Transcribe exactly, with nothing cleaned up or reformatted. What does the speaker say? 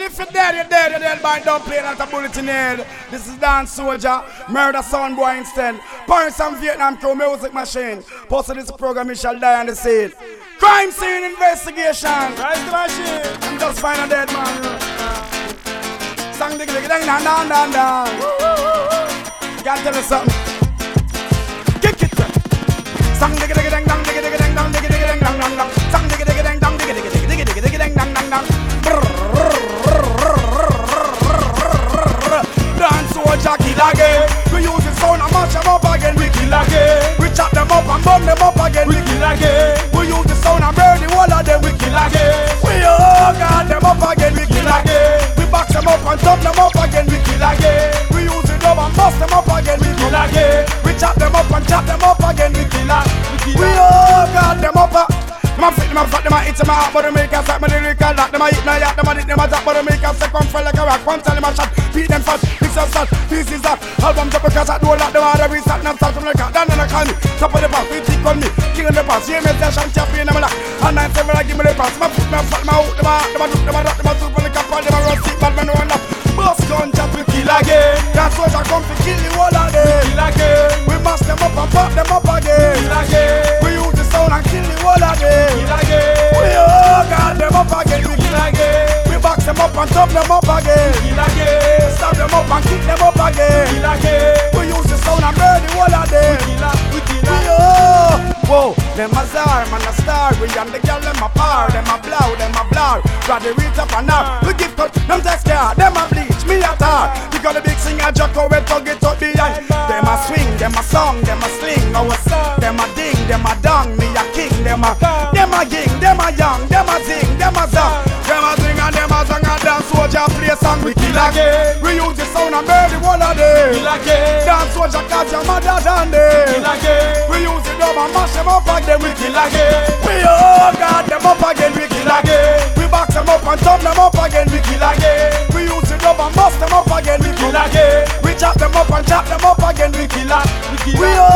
if you're dead, you're dead, you're dead by don't play not a bullet in head. This is Dance Soldier, Murder Sound Boy instead. Paris and Vietnam Crew Music Machine. Posted this program, you shall die on the scene. Crime scene investigation. Rise the machine. I'm just find a dead man. Sang digga digga dang dang dang dang dang. Can't tell you something. Kick it. Sang digga digga dang dang digga digga dang dang digga digga dang dang dang dang. Sang digga digga dang dang digga digga digga digga digga digga dang dang dang dang. Dance Soldier kill again. We use the sound and mash them up again. We kill again. We chop them up and burn them up again. We kill again. We use the sound and burn the whole of them. We kill again. We oh God them up again. We kill again. We box them up and top them up again. We kill again. We use the dub and bust them up again. We kill again. We chop them up and chop them up again. We kill again. We oh God them up. Them a fit, them a fat, them a hit, them a hot, but them make a sack, but they lyrical lock. Them a hit, no yacht, them a hit, them a tap, but them make a second fell like a rock. One time them a shot, beat them fast, mix up salt, this is that. Album drop because I do a lot, them a every sat, and I'm start from like a down and a call me. Top of the pass, we tick on me, king on the pass. Yeah, me session, champion, them a lock. And nine seven, I give me the pass. Them a foot, them a fat, them a hook, them a hot, them a duke, them a rock, them a soup on the cap, them a run stick, bad man, no one lap. Boss gun, jump, we kill again. That's what I come to kill the whole of them. Kill again. We mash them up and pop them up again. Kill again. We use the sound and kill the whole of them. Kill again. We oh God them up again. We kill again. We box them up and top them up again. Kill again. Stab them up and kick them up again. Kill again. We use the sound and burn the whole of them. We kill we oh. Whoa, them a czar, man a star. We and the girl them a par. Them a blow, them a blow. Grab the reach up and now. We give cut, them take care. Them a bleach, me a tar. We got the big singer Jacko with tug it up behind. Them a swing, them a song, them a sling. Our song, them a ding, them a dong. Me a king, them a, them a ging, them a young, them a zing, them a zong. Them a sing and them a song and Dance Soldier play song. We kill again. We use the sound and burn the whole of them. Kill again. Dance Soldier catch your mother than them. Kill again. We use the drum and mash them up again. We kill again. We oh God them up again. We kill again. We box them up and top them up again. We kill again. We use the drum and bust them up again. We kill again. We chop them up and chop them up again. We kill again. We oh